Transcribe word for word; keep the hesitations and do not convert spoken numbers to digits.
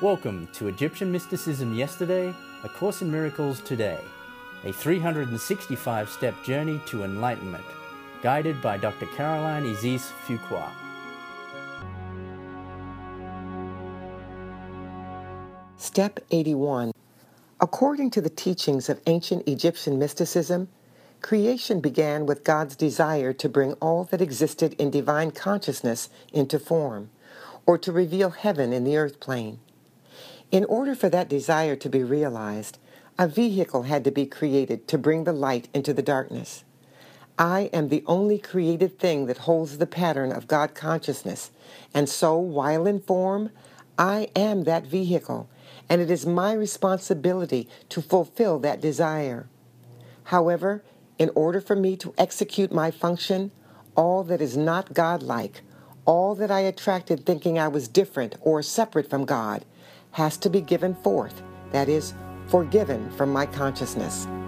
Welcome to Egyptian Mysticism Yesterday, A Course in Miracles Today, a three hundred sixty-five step journey to enlightenment, guided by Doctor Caroline Isis Fuqua. Step eighty-one. According to the teachings of ancient Egyptian mysticism, creation began with God's desire to bring all that existed in divine consciousness into form, or to reveal heaven in the earth plane. In order for that desire to be realized, a vehicle had to be created to bring the light into the darkness. I am the only created thing that holds the pattern of God consciousness, and so, while in form, I am that vehicle, and it is my responsibility to fulfill that desire. However, in order for me to execute my function, all that is not God-like, all that I attracted thinking I was different or separate from God, has to be given forth, that is, forgiven from my consciousness.